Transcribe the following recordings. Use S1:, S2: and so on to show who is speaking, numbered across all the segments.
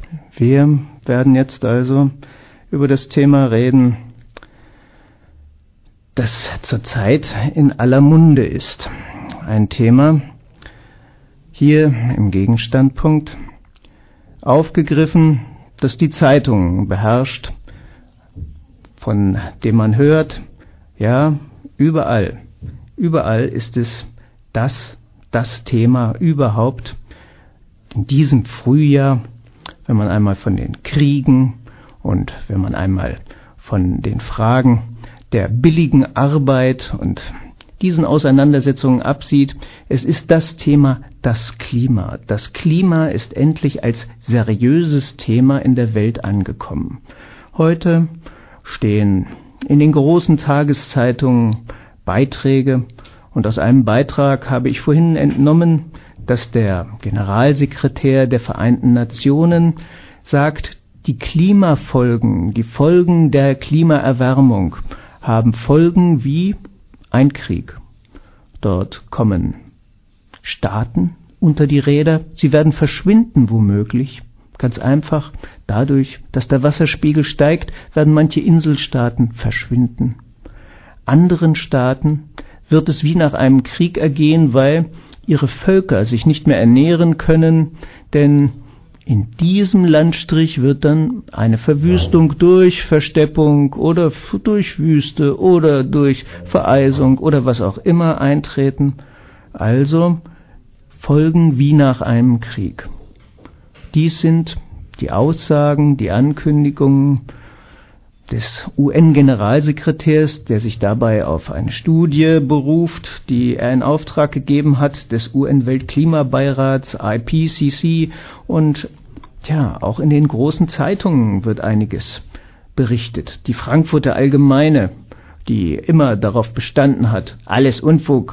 S1: Wir werden jetzt also über das Thema reden, das zurzeit in aller Munde ist. Ein Thema hier im Gegenstandpunkt aufgegriffen, das die Zeitungen beherrscht, von dem man hört, ja, überall ist es das Thema überhaupt. In diesem Frühjahr, wenn man einmal von den Kriegen und wenn man einmal von den Fragen der billigen Arbeit und diesen Auseinandersetzungen absieht, es ist das Thema das Klima. Das Klima ist endlich als seriöses Thema in der Welt angekommen. Heute stehen in den großen Tageszeitungen Beiträge und aus einem Beitrag habe ich vorhin entnommen, dass der Generalsekretär der Vereinten Nationen sagt, die Klimafolgen, die Folgen der Klimaerwärmung haben Folgen wie ein Krieg. Dort kommen Staaten unter die Räder, sie werden verschwinden womöglich. Ganz einfach, dadurch, dass der Wasserspiegel steigt, werden manche Inselstaaten verschwinden. Anderen Staaten wird es wie nach einem Krieg ergehen, weil ihre Völker sich nicht mehr ernähren können, denn in diesem Landstrich wird dann eine Verwüstung durch Versteppung oder durch Wüste oder durch Vereisung oder was auch immer eintreten. Also Folgen wie nach einem Krieg. Dies sind die Aussagen, die Ankündigungen des UN-Generalsekretärs, der sich dabei auf eine Studie beruft, die er in Auftrag gegeben hat, des UN-Weltklimabeirats IPCC. Und auch in den großen Zeitungen wird einiges berichtet. Die Frankfurter Allgemeine, die immer darauf bestanden hat, alles Unfug,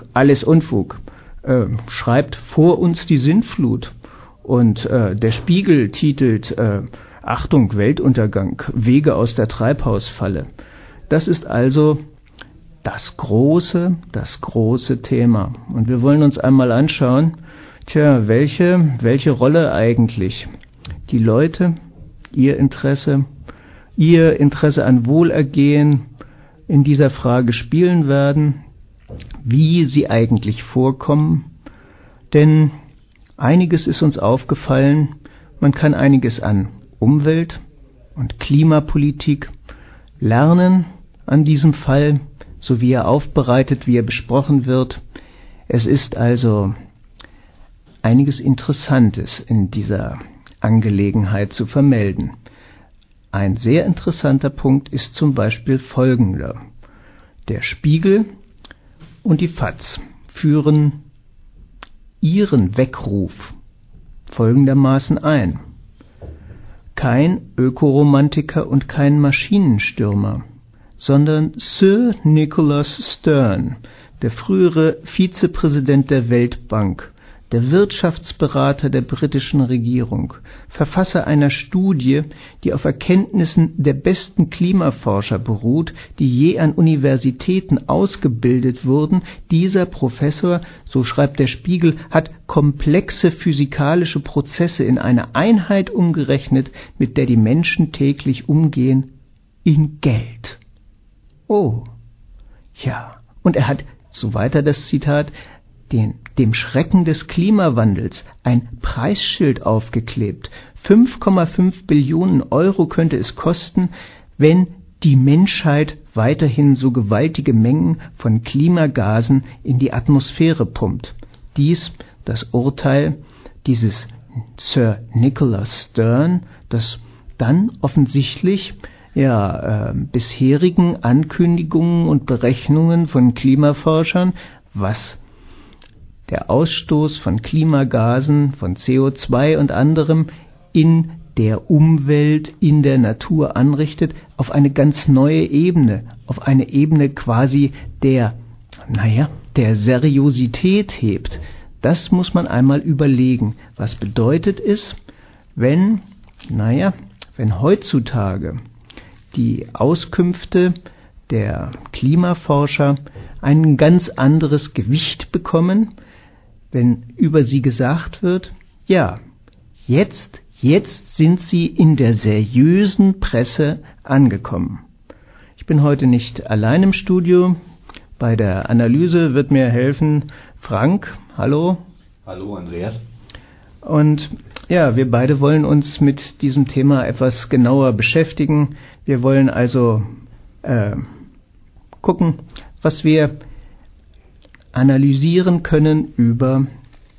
S1: schreibt vor uns die Sintflut. Und der Spiegel titelt Achtung, Weltuntergang, Wege aus der Treibhausfalle. Das ist also das große Thema. Und wir wollen uns einmal anschauen, welche Rolle eigentlich die Leute, ihr Interesse an Wohlergehen in dieser Frage spielen werden, wie sie eigentlich vorkommen. Denn einiges ist uns aufgefallen, man kann einiges an Umwelt- und Klimapolitik lernen an diesem Fall, so wie er aufbereitet, wie er besprochen wird. Es ist also einiges Interessantes in dieser Angelegenheit zu vermelden. Ein sehr interessanter Punkt ist zum Beispiel folgender. Der Spiegel und die FAZ führen ihren Weckruf folgendermaßen ein. Kein Ökoromantiker und kein Maschinenstürmer, sondern Sir Nicholas Stern, der frühere Vizepräsident der Weltbank, der Wirtschaftsberater der britischen Regierung, Verfasser einer Studie, die auf Erkenntnissen der besten Klimaforscher beruht, die je an Universitäten ausgebildet wurden. Dieser Professor, so schreibt der Spiegel, hat komplexe physikalische Prozesse in eine Einheit umgerechnet, mit der die Menschen täglich umgehen, in Geld. Oh, ja, und er hat, so weiter das Zitat, dem Schrecken des Klimawandels ein Preisschild aufgeklebt. 5,5 Billionen Euro könnte es kosten, wenn die Menschheit weiterhin so gewaltige Mengen von Klimagasen in die Atmosphäre pumpt. Dies das Urteil dieses Sir Nicholas Stern, das dann offensichtlich bisherigen Ankündigungen und Berechnungen von Klimaforschern, was der Ausstoß von Klimagasen, von CO2 und anderem in der Umwelt, in der Natur anrichtet, auf eine ganz neue Ebene, auf eine Ebene quasi der Seriosität hebt. Das muss man einmal überlegen. Was bedeutet es, wenn heutzutage die Auskünfte der Klimaforscher ein ganz anderes Gewicht bekommen, wenn über sie gesagt wird, ja, jetzt Jetzt sind sie in der seriösen Presse angekommen. Ich bin heute nicht allein im Studio. Bei der Analyse wird mir helfen Frank. Hallo.
S2: Hallo Andreas.
S1: Und ja, wir beide wollen uns mit diesem Thema etwas genauer beschäftigen. Wir wollen also gucken, was wir analysieren können über,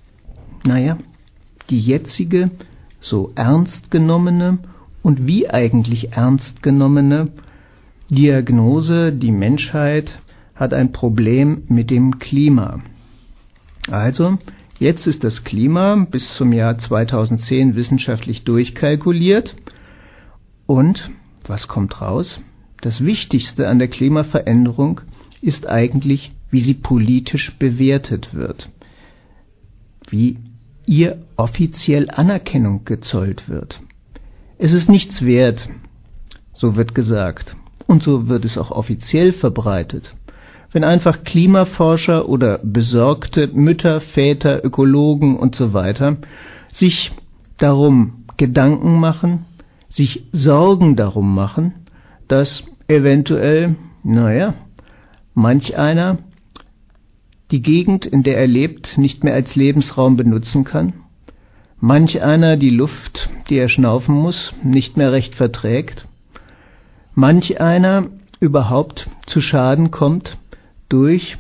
S1: die jetzige so ernst genommene und wie eigentlich ernst genommene Diagnose, die Menschheit hat ein Problem mit dem Klima. Also, jetzt ist das Klima bis zum Jahr 2010 wissenschaftlich durchkalkuliert und was kommt raus? Das Wichtigste an der Klimaveränderung ist eigentlich, wie sie politisch bewertet wird, wie ihr offiziell Anerkennung gezollt wird. Es ist nichts wert, so wird gesagt, und so wird es auch offiziell verbreitet, wenn einfach Klimaforscher oder besorgte Mütter, Väter, Ökologen und so weiter sich darum Gedanken machen, sich Sorgen darum machen, dass eventuell, manch einer die Gegend, in der er lebt, nicht mehr als Lebensraum benutzen kann, manch einer die Luft, die er schnaufen muss, nicht mehr recht verträgt, manch einer überhaupt zu Schaden kommt durch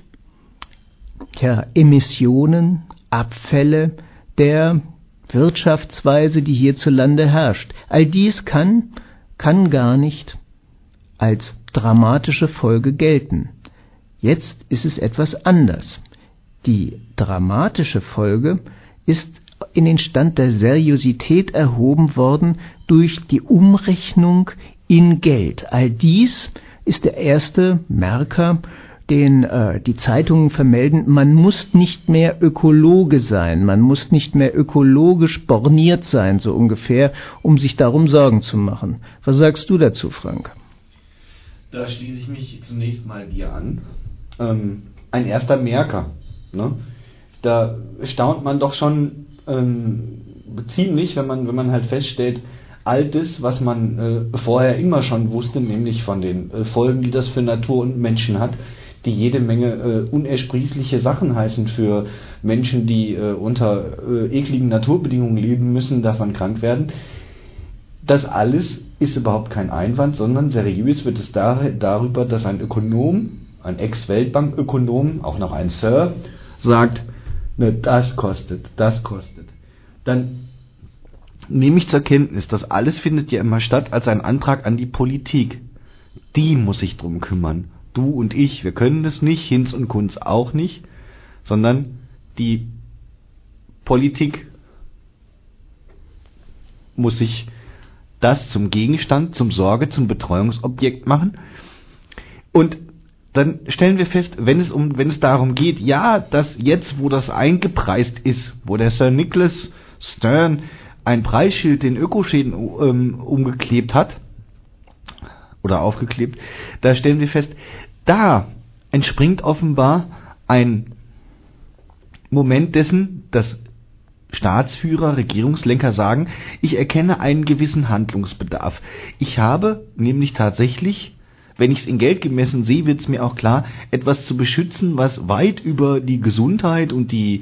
S1: Emissionen, Abfälle der Wirtschaftsweise, die hierzulande herrscht. All dies kann gar nicht als dramatische Folge gelten. Jetzt ist es etwas anders. Die dramatische Folge ist in den Stand der Seriosität erhoben worden durch die Umrechnung in Geld. All dies ist der erste Merker, den die Zeitungen vermelden. Man muss nicht mehr Ökologe sein, man muss nicht mehr ökologisch borniert sein, so ungefähr, um sich darum Sorgen zu machen. Was sagst du dazu, Frank?
S2: Da schließe ich mich zunächst mal dir an. Ein erster Merker. Ne? Da staunt man doch schon ziemlich, wenn man halt feststellt, all das, was man vorher immer schon wusste, nämlich von den Folgen, die das für Natur und Menschen hat, die jede Menge unersprießliche Sachen heißen für Menschen, die unter ekligen Naturbedingungen leben müssen, davon krank werden. Das alles ist überhaupt kein Einwand, sondern seriös wird es darüber, dass ein Ökonom, ein Ex-Weltbank-Ökonom, auch noch ein Sir, sagt, das kostet. Dann nehme ich zur Kenntnis, das alles findet ja immer statt als ein Antrag an die Politik. Die muss sich drum kümmern. Du und ich, wir können das nicht, Hinz und Kunz auch nicht, sondern die Politik muss sich das zum Gegenstand, zum Sorge, zum Betreuungsobjekt machen. Und dann stellen wir fest, wenn es darum geht, ja, dass jetzt, wo das eingepreist ist, wo der Sir Nicholas Stern ein Preisschild den Ökoschäden umgeklebt hat oder aufgeklebt, da stellen wir fest, da entspringt offenbar ein Moment dessen, dass Staatsführer, Regierungslenker sagen, ich erkenne einen gewissen Handlungsbedarf. Ich habe nämlich tatsächlich, wenn ich es in Geld gemessen sehe, wird es mir auch klar, etwas zu beschützen, was weit über die Gesundheit und die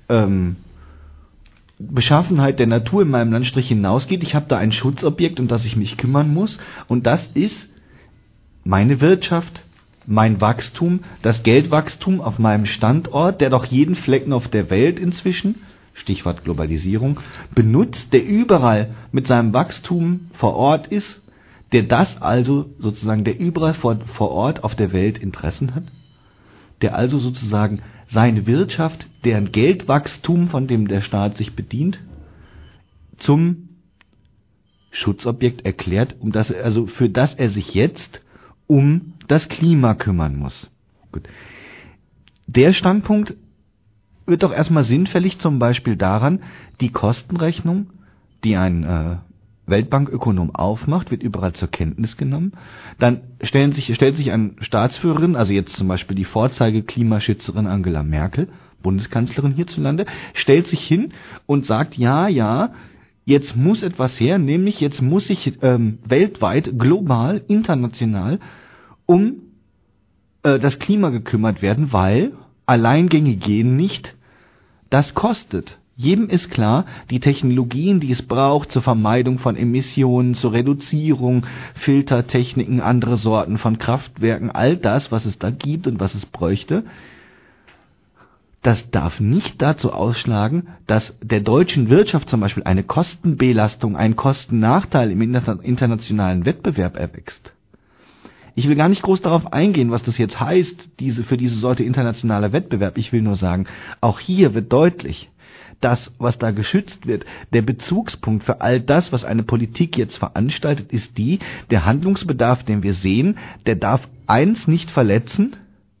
S2: Beschaffenheit der Natur in meinem Landstrich hinausgeht. Ich habe da ein Schutzobjekt, um das ich mich kümmern muss. Und das ist meine Wirtschaft, mein Wachstum, das Geldwachstum auf meinem Standort, der doch jeden Flecken auf der Welt inzwischen, Stichwort Globalisierung, benutzt, der überall mit seinem Wachstum vor Ort ist, der überall vor Ort auf der Welt Interessen hat, der also sozusagen seine Wirtschaft, deren Geldwachstum, von dem der Staat sich bedient, zum Schutzobjekt erklärt, für das er sich jetzt um das Klima kümmern muss. Gut. Der Standpunkt wird doch erstmal sinnfällig, zum Beispiel daran, die Kostenrechnung, die ein Weltbankökonom aufmacht, wird überall zur Kenntnis genommen. Dann stellt sich eine Staatsführerin, also jetzt zum Beispiel die Vorzeige-Klimaschützerin Angela Merkel, Bundeskanzlerin hierzulande, stellt sich hin und sagt, ja, Jetzt muss etwas her, nämlich jetzt muss sich weltweit, global, international um das Klima gekümmert werden, weil Alleingänge gehen nicht, das kostet. Jedem ist klar, die Technologien, die es braucht zur Vermeidung von Emissionen, zur Reduzierung, Filtertechniken, andere Sorten von Kraftwerken, all das, was es da gibt und was es bräuchte, das darf nicht dazu ausschlagen, dass der deutschen Wirtschaft zum Beispiel eine Kostenbelastung, ein Kostennachteil im internationalen Wettbewerb erwächst. Ich will gar nicht groß darauf eingehen, was das jetzt heißt, für diese Sorte internationaler Wettbewerb. Ich will nur sagen, auch hier wird deutlich, das, was da geschützt wird, der Bezugspunkt für all das, was eine Politik jetzt veranstaltet, ist der Handlungsbedarf, den wir sehen, der darf eins nicht verletzen: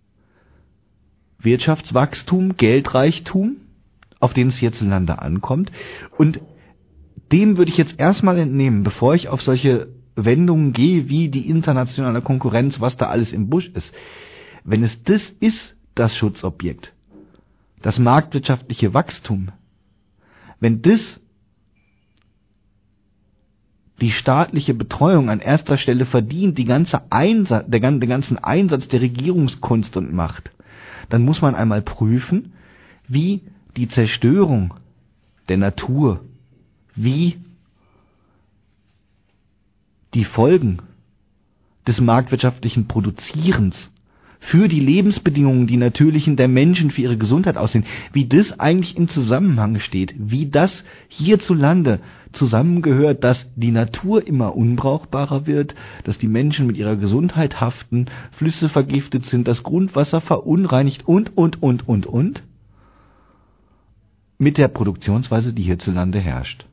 S2: Wirtschaftswachstum, Geldreichtum, auf den es hierzulande ankommt. Und dem würde ich jetzt erstmal entnehmen, bevor ich auf solche Wendungen gehe, wie die internationale Konkurrenz, was da alles im Busch ist. Wenn es das ist, das Schutzobjekt, das marktwirtschaftliche Wachstum, wenn das die staatliche Betreuung an erster Stelle verdient, der ganzen Einsatz der Regierungskunst und Macht, dann muss man einmal prüfen, wie die Zerstörung der Natur, wie die Folgen des marktwirtschaftlichen Produzierens für die Lebensbedingungen, die natürlichen der Menschen, für ihre Gesundheit aussehen, wie das eigentlich im Zusammenhang steht, wie das hierzulande zusammengehört, dass die Natur immer unbrauchbarer wird, dass die Menschen mit ihrer Gesundheit haften, Flüsse vergiftet sind, das Grundwasser verunreinigt und, mit der Produktionsweise, die hierzulande herrscht.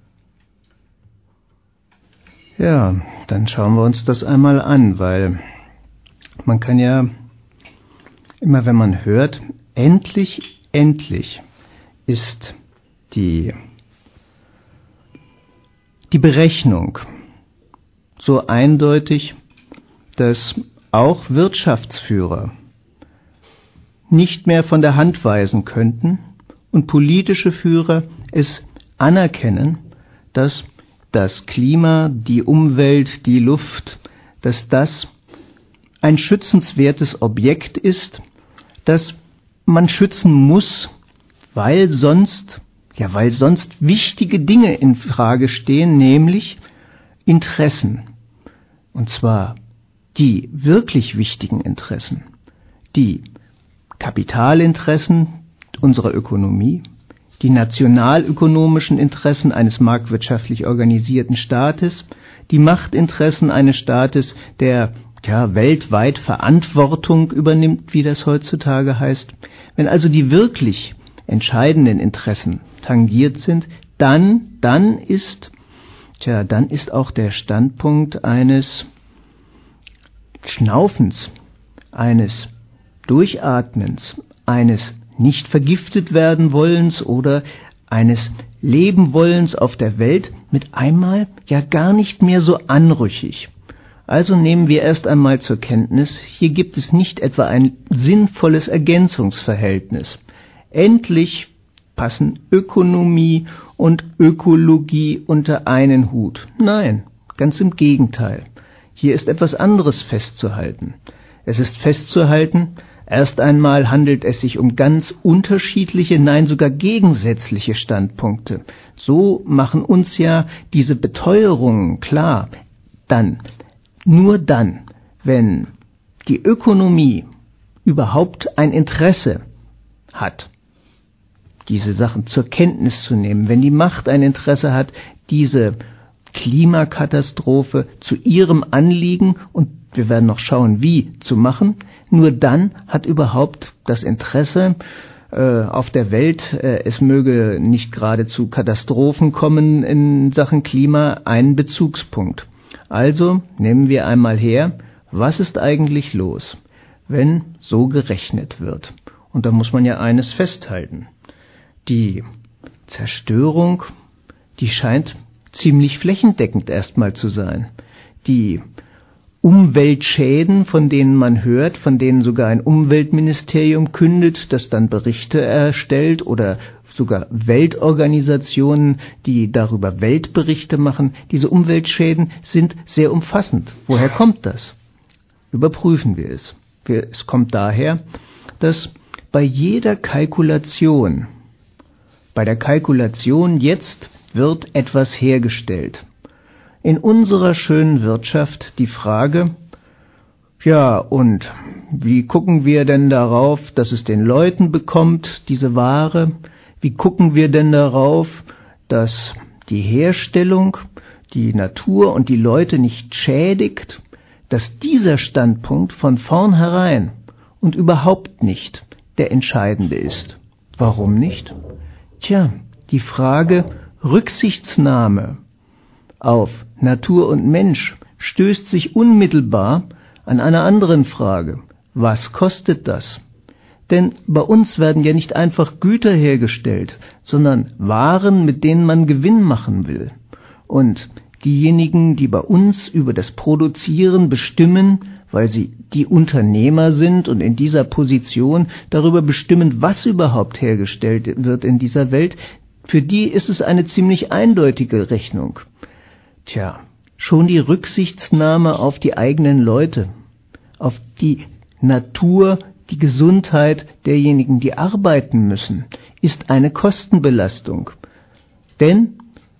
S1: Ja, dann schauen wir uns das einmal an, weil man kann ja immer, wenn man hört, endlich ist die Berechnung so eindeutig, dass auch Wirtschaftsführer nicht mehr von der Hand weisen könnten und politische Führer es anerkennen, dass das Klima, die Umwelt, die Luft, dass das ein schützenswertes Objekt ist, das man schützen muss, weil sonst wichtige Dinge in Frage stehen, nämlich Interessen. Und zwar die wirklich wichtigen Interessen, die Kapitalinteressen unserer Ökonomie, die nationalökonomischen Interessen eines marktwirtschaftlich organisierten Staates, die Machtinteressen eines Staates, der weltweit Verantwortung übernimmt, wie das heutzutage heißt. Wenn also die wirklich entscheidenden Interessen tangiert sind, dann ist auch der Standpunkt eines Schnaufens, eines Durchatmens, eines nicht vergiftet werden wollens oder eines Leben wollens auf der Welt mit einmal gar nicht mehr so anrüchig. Also nehmen wir erst einmal zur Kenntnis, hier gibt es nicht etwa ein sinnvolles Ergänzungsverhältnis. Endlich passen Ökonomie und Ökologie unter einen Hut. Nein, ganz im Gegenteil. Hier ist etwas anderes festzuhalten. Es ist festzuhalten, erst einmal handelt es sich um ganz unterschiedliche, nein sogar gegensätzliche Standpunkte. So machen uns ja diese Beteuerungen klar. Nur dann, wenn die Ökonomie überhaupt ein Interesse hat, diese Sachen zur Kenntnis zu nehmen, wenn die Macht ein Interesse hat, diese Klimakatastrophe zu ihrem Anliegen, und wir werden noch schauen, wie zu machen, nur dann hat überhaupt das Interesse auf der Welt, es möge nicht gerade zu Katastrophen kommen in Sachen Klima, einen Bezugspunkt. Also nehmen wir einmal her, was ist eigentlich los, wenn so gerechnet wird? Und da muss man ja eines festhalten. Die Zerstörung, die scheint ziemlich flächendeckend erstmal zu sein. Die Umweltschäden, von denen man hört, von denen sogar ein Umweltministerium kündet, das dann Berichte erstellt oder sogar Weltorganisationen, die darüber Weltberichte machen. Diese Umweltschäden sind sehr umfassend. Woher kommt das? Überprüfen wir es. Es kommt daher, dass bei der Kalkulation jetzt wird etwas hergestellt. In unserer schönen Wirtschaft die Frage, ja, und wie gucken wir denn darauf, dass es den Leuten bekommt, diese Ware? Wie gucken wir denn darauf, dass die Herstellung die Natur und die Leute nicht schädigt? Dass dieser Standpunkt von vornherein und überhaupt nicht der entscheidende ist. Warum nicht? Tja, die Frage Rücksichtsnahme auf Natur und Mensch stößt sich unmittelbar an einer anderen Frage. Was kostet das? Denn bei uns werden ja nicht einfach Güter hergestellt, sondern Waren, mit denen man Gewinn machen will. Und diejenigen, die bei uns über das Produzieren bestimmen, weil sie die Unternehmer sind und in dieser Position darüber bestimmen, was überhaupt hergestellt wird in dieser Welt, für die ist es eine ziemlich eindeutige Rechnung. Tja, schon die Rücksichtsnahme auf die eigenen Leute, auf die Natur, die Gesundheit derjenigen, die arbeiten müssen, ist eine Kostenbelastung. Denn,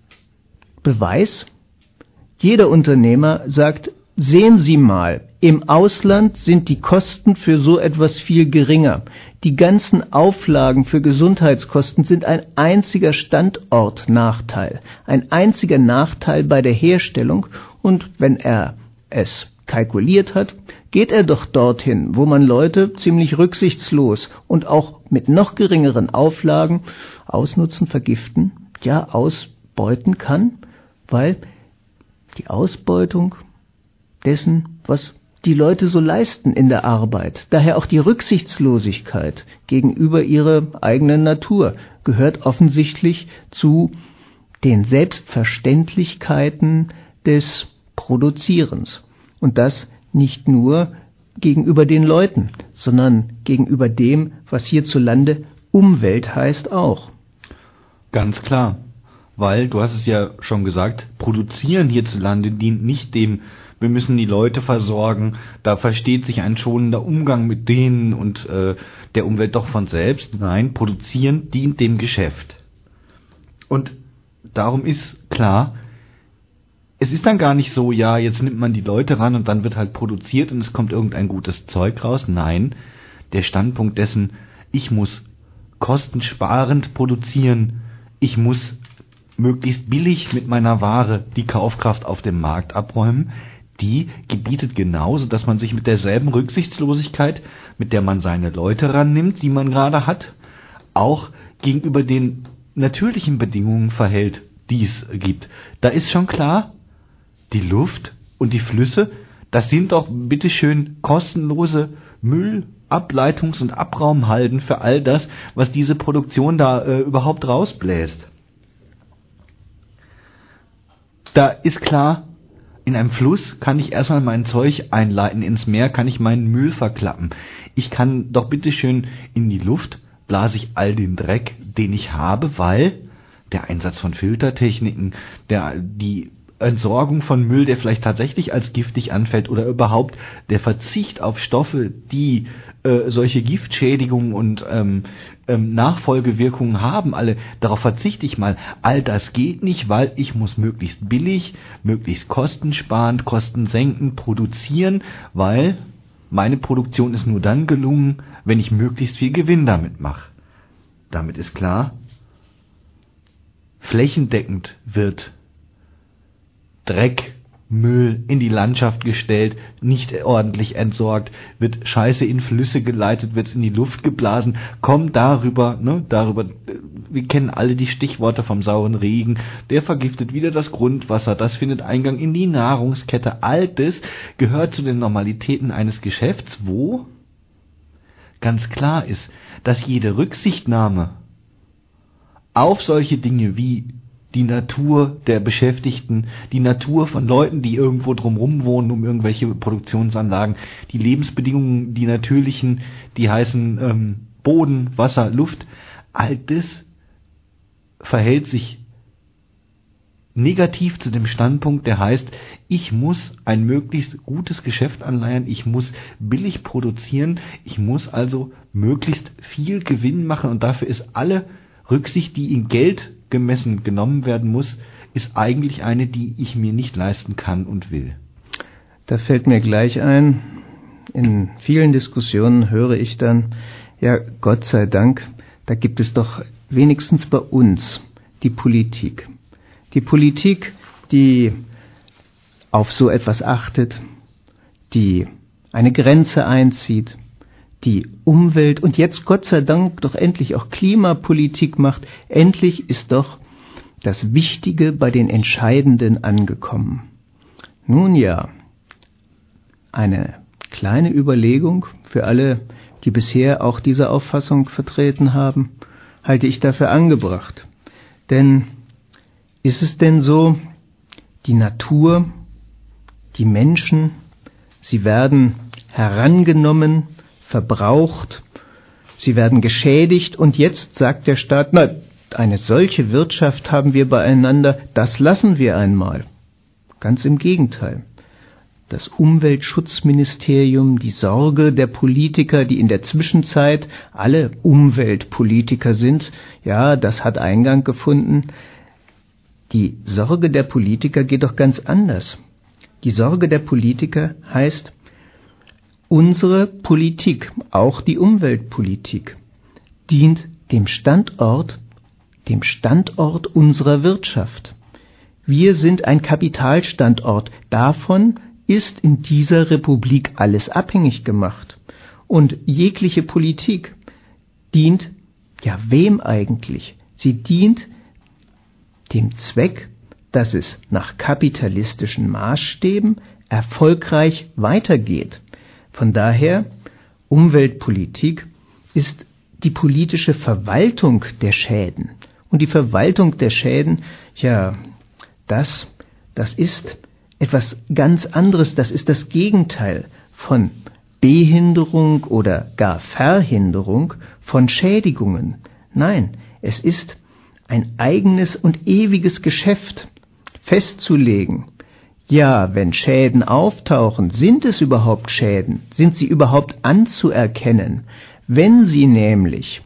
S1: Beweis, jeder Unternehmer sagt, sehen Sie mal, im Ausland sind die Kosten für so etwas viel geringer. Die ganzen Auflagen für Gesundheitskosten sind ein einziger Standortnachteil, ein einziger Nachteil bei der Herstellung. Und wenn er es kalkuliert hat, geht er doch dorthin, wo man Leute ziemlich rücksichtslos und auch mit noch geringeren Auflagen ausnutzen, vergiften, ja ausbeuten kann, weil die Ausbeutung dessen, was die Leute so leisten in der Arbeit, daher auch die Rücksichtslosigkeit gegenüber ihrer eigenen Natur, gehört offensichtlich zu den Selbstverständlichkeiten des Produzierens. Und das nicht nur gegenüber den Leuten, sondern gegenüber dem, was hierzulande Umwelt heißt auch.
S2: Ganz klar, weil, du hast es ja schon gesagt, Produzieren hierzulande dient nicht dem, wir müssen die Leute versorgen, da versteht sich ein schonender Umgang mit denen und der Umwelt doch von selbst. Nein, Produzieren dient dem Geschäft. Und darum ist klar, es ist dann gar nicht so, ja, jetzt nimmt man die Leute ran und dann wird halt produziert und es kommt irgendein gutes Zeug raus. Nein, der Standpunkt dessen, ich muss kostensparend produzieren, ich muss möglichst billig mit meiner Ware die Kaufkraft auf dem Markt abräumen, die gebietet genauso, dass man sich mit derselben Rücksichtslosigkeit, mit der man seine Leute rannimmt, die man gerade hat, auch gegenüber den natürlichen Bedingungen verhält, die es gibt. Da ist schon klar, die Luft und die Flüsse, das sind doch bitteschön kostenlose Müllableitungs- und Abraumhalden für all das, was diese Produktion da überhaupt rausbläst. Da ist klar, in einem Fluss kann ich erstmal mein Zeug einleiten, ins Meer kann ich meinen Müll verklappen. Ich kann doch bitteschön in die Luft blase ich all den Dreck, den ich habe, weil der Einsatz von Filtertechniken, die Entsorgung von Müll, der vielleicht tatsächlich als giftig anfällt oder überhaupt der Verzicht auf Stoffe, die solche Giftschädigungen und Nachfolgewirkungen haben, alle, darauf verzichte ich mal. All das geht nicht, weil ich muss möglichst billig, möglichst kostensparend, kostensenkend produzieren, weil meine Produktion ist nur dann gelungen, wenn ich möglichst viel Gewinn damit mache. Damit ist klar, flächendeckend wird Dreck, Müll in die Landschaft gestellt, nicht ordentlich entsorgt, wird Scheiße in Flüsse geleitet, wird in die Luft geblasen, kommt darüber, wir kennen alle die Stichworte vom sauren Regen, der vergiftet wieder das Grundwasser, das findet Eingang in die Nahrungskette, all das gehört zu den Normalitäten eines Geschäfts, wo ganz klar ist, dass jede Rücksichtnahme auf solche Dinge wie die Natur der Beschäftigten, die Natur von Leuten, die irgendwo drumherum wohnen, um irgendwelche Produktionsanlagen, die Lebensbedingungen, die natürlichen, die heißen Boden, Wasser, Luft, all das verhält sich negativ zu dem Standpunkt, der heißt, ich muss ein möglichst gutes Geschäft anleiern, ich muss billig produzieren, ich muss also möglichst viel Gewinn machen und dafür ist alle Rücksicht, die in Geld gemessen genommen werden muss, ist eigentlich eine, die ich mir nicht leisten kann und will.
S1: Da fällt mir gleich ein, in vielen Diskussionen höre ich dann, ja, Gott sei Dank, da gibt es doch wenigstens bei uns die Politik. Die Politik, die auf so etwas achtet, die eine Grenze einzieht, die Umwelt und jetzt Gott sei Dank doch endlich auch Klimapolitik macht. Endlich ist doch das Wichtige bei den Entscheidenden angekommen. Nun ja, eine kleine Überlegung für alle, die bisher auch diese Auffassung vertreten haben, halte ich dafür angebracht. Denn ist es denn so, die Natur, die Menschen, sie werden herangenommen, verbraucht, sie werden geschädigt und jetzt sagt der Staat, na, eine solche Wirtschaft haben wir beieinander, das lassen wir einmal. Ganz im Gegenteil. Das Umweltschutzministerium, die Sorge der Politiker, die in der Zwischenzeit alle Umweltpolitiker sind, ja, das hat Eingang gefunden. Die Sorge der Politiker geht doch ganz anders. Die Sorge der Politiker heißt, unsere Politik, auch die Umweltpolitik, dient dem Standort unserer Wirtschaft. Wir sind ein Kapitalstandort. Davon ist in dieser Republik alles abhängig gemacht. Und jegliche Politik dient, ja wem eigentlich? Sie dient dem Zweck, dass es nach kapitalistischen Maßstäben erfolgreich weitergeht. Von daher, Umweltpolitik ist die politische Verwaltung der Schäden. Und die Verwaltung der Schäden, ja, das ist etwas ganz anderes, das ist das Gegenteil von Behinderung oder gar Verhinderung von Schädigungen. Nein, es ist ein eigenes und ewiges Geschäft festzulegen. Ja, wenn Schäden auftauchen, sind es überhaupt Schäden? Sind sie überhaupt anzuerkennen? Wenn sie nämlich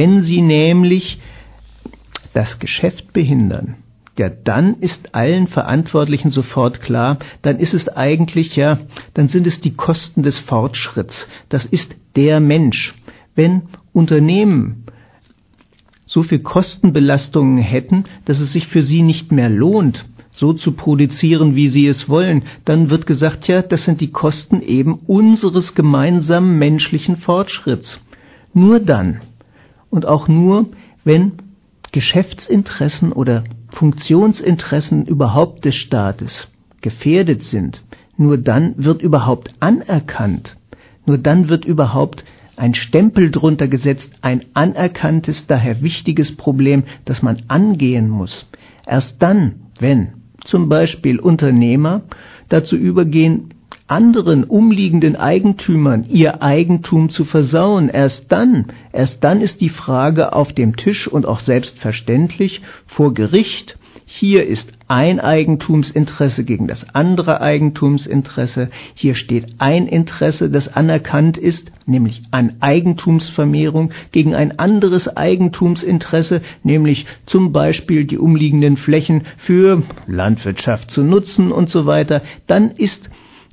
S1: das Geschäft behindern, ja, dann ist allen Verantwortlichen sofort klar, dann ist es eigentlich, ja, dann sind es die Kosten des Fortschritts. Das ist der Mensch. Wenn Unternehmen so viel Kostenbelastungen hätten, dass es sich für sie nicht mehr lohnt, so zu produzieren, wie sie es wollen, dann wird gesagt, ja, das sind die Kosten eben unseres gemeinsamen menschlichen Fortschritts. Nur dann und auch nur, wenn Geschäftsinteressen oder Funktionsinteressen überhaupt des Staates gefährdet sind, nur dann wird überhaupt anerkannt, nur dann wird überhaupt ein Stempel drunter gesetzt, ein anerkanntes, daher wichtiges Problem, das man angehen muss. Erst dann, wenn zum Beispiel Unternehmer dazu übergehen, anderen umliegenden Eigentümern ihr Eigentum zu versauen, erst dann ist die Frage auf dem Tisch und auch selbstverständlich vor Gericht. Hier ist ein Eigentumsinteresse gegen das andere Eigentumsinteresse. Hier steht ein Interesse, das anerkannt ist, nämlich an Eigentumsvermehrung, gegen ein anderes Eigentumsinteresse, nämlich zum Beispiel die umliegenden Flächen für Landwirtschaft zu nutzen und so weiter. Dann ist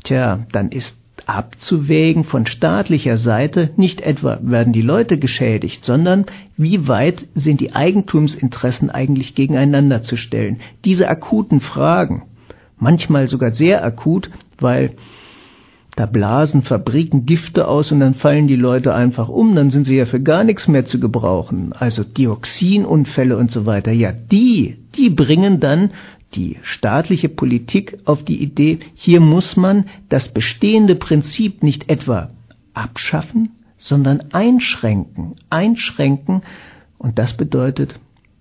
S1: abzuwägen von staatlicher Seite, nicht etwa werden die Leute geschädigt, sondern wie weit sind die Eigentumsinteressen eigentlich gegeneinander zu stellen. Diese akuten Fragen, manchmal sogar sehr akut, weil da blasen Fabriken Gifte aus und dann fallen die Leute einfach um, dann sind sie ja für gar nichts mehr zu gebrauchen. Also Dioxinunfälle und so weiter, ja, die bringen dann die staatliche Politik auf die Idee, hier muss man das bestehende Prinzip nicht etwa abschaffen, sondern einschränken. Und das bedeutet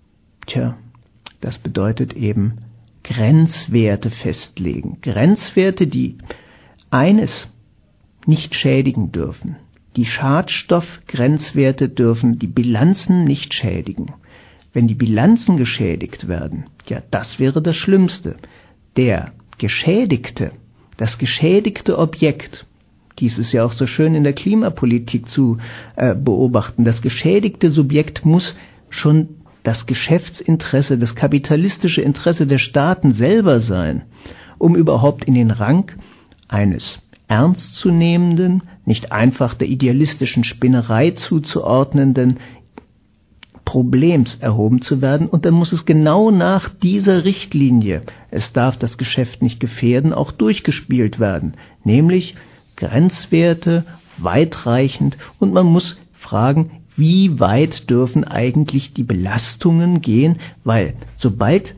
S1: eben Grenzwerte festlegen. Grenzwerte, die eines nicht schädigen dürfen. Die Schadstoffgrenzwerte dürfen die Bilanzen nicht schädigen. wenn die Bilanzen geschädigt werden, ja, das wäre das Schlimmste. Der Geschädigte, das geschädigte Objekt, dies ist ja auch so schön in der Klimapolitik zu beobachten, das geschädigte Subjekt muss schon das Geschäftsinteresse, das kapitalistische Interesse der Staaten selber sein, um überhaupt in den Rang eines ernstzunehmenden, nicht einfach der idealistischen Spinnerei zuzuordnenden Problems erhoben zu werden. Und dann muss es genau nach dieser Richtlinie, es darf das Geschäft nicht gefährden, auch durchgespielt werden, nämlich Grenzwerte, weitreichend, und man muss fragen, wie weit dürfen eigentlich die Belastungen gehen, weil sobald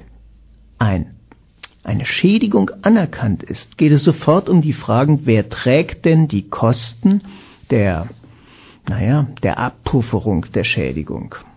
S1: eine Schädigung anerkannt ist, geht es sofort um die Fragen, wer trägt denn die Kosten der Abpufferung der Schädigung.